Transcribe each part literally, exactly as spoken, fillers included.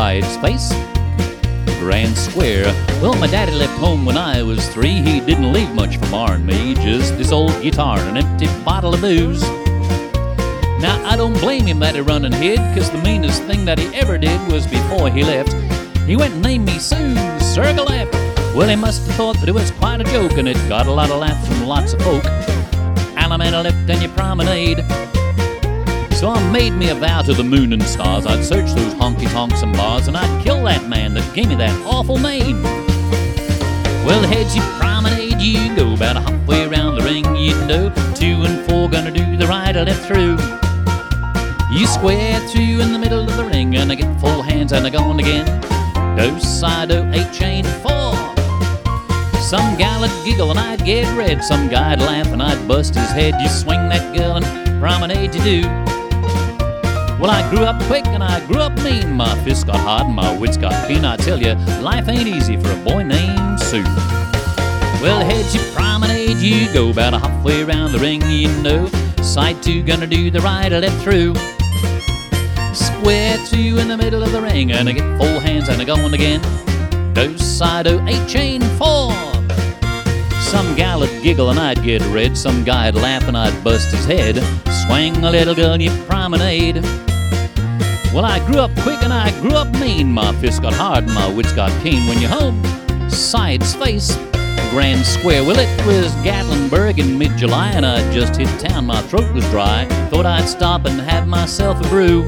side space, Grand Square. Well, my daddy left home when I was three. He didn't leave much for Ma and me, just this old guitar and an empty bottle of booze. Now, I don't blame him that he run and hid, 'cause the meanest thing that he ever did was before he left, he went and named me Sue Sergalef. Well, he must have thought that it was quite a joke, and it got a lot of laughs from lots of folk. Alameda left and your promenade. So I made me a vow to the moon and stars, I'd search those honky-tonks and bars, and I'd kill that man that gave me that awful name. Well, heads you promenade, you go about halfway around the ring, you know, two and four gonna do the right or left through. You square through in the middle of the ring, and I get full hands and I go on again. Do, side, do, eight, chain, four. Some gal'd giggle and I'd get red, some guy'd laugh and I'd bust his head. You swing that girl and promenade you do. Well, I grew up quick and I grew up mean. My fists got hard and my wits got keen. I tell you, life ain't easy for a boy named Sue. Well, heads you promenade, you go about halfway around the ring, you know. Side two gonna do the right or left through. Square two in the middle of the ring, and I get full hands and I go on again. Do, side, do, eight, chain, four. Some gal'd giggle and I'd get red, some guy'd laugh and I'd bust his head. Swing a little girl and you promenade. Well, I grew up quick and I grew up mean. My fists got hard and my wits got keen. When you're home, side space, Grand Square. Well, it was Gatlinburg in mid-July, and I'd just hit town. My throat was dry. Thought I'd stop and have myself a brew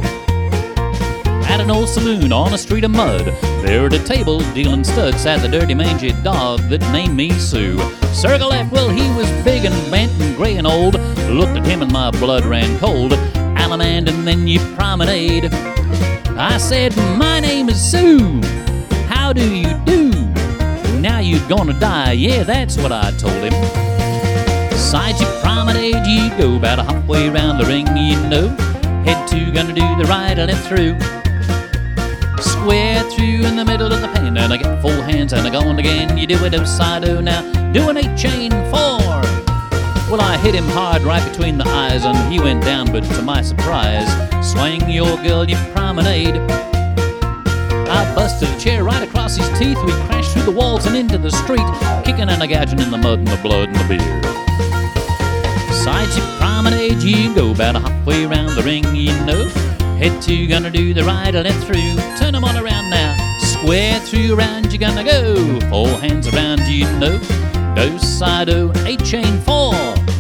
at an old saloon on a street of mud. There at a table dealing studs sat the dirty mangy dog that named me Sue Sergalef. Well, he was big and bent and gray and old. Looked at him and my blood ran cold. Alamand and then you promenade. I said, my name is Sue. How do you do? Now you're gonna die. Yeah, that's what I told him. Side you promenade, you go about halfway around the ring, you know. Head two gonna do the right and left through. Square through in the middle of the pen, and I get full hands and I go on again. You do it upside down now, do an eight chain four. Well, I hit him hard right between the eyes, and he went down, but to my surprise, swing your girl, you promenade. I busted a chair right across his teeth. We crashed through the walls and into the street, kicking and a gouging in the mud and the blood and the beer. Side you promenade, you go about halfway around the ring, you know. Head two gonna do the right or left through. Turn them on around now. Square through around you gonna go. Four hands around you know. Do, side, do, eight, chain, four.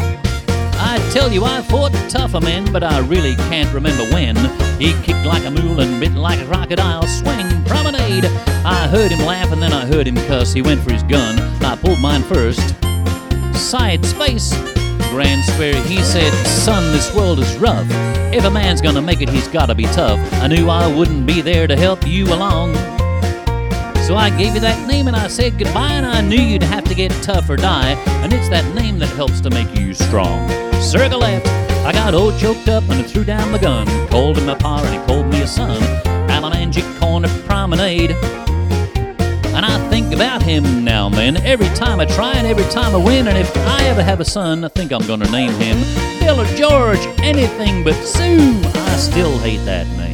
I tell you, I fought tougher men, but I really can't remember when. He kicked like a mule and bit like a crocodile. Swing, promenade. I heard him laugh and then I heard him cuss. He went for his gun. I pulled mine first. Side space, Grand Square. He said, son, this world is rough. If a man's gonna make it, he's gotta be tough. I knew I wouldn't be there to help you along. So I gave you that name and I said goodbye, and I knew you'd have to get tough or die. And it's that name that helps to make you strong. Sergalef. I got all choked up and I threw down my gun. Called him my pa and he called me a son. Alamangic Corner Promenade. And I think about him now and then. Every time I try and every time I win. And if I ever have a son, I think I'm gonna name him Bill or George. Anything but Sue. I still hate that name.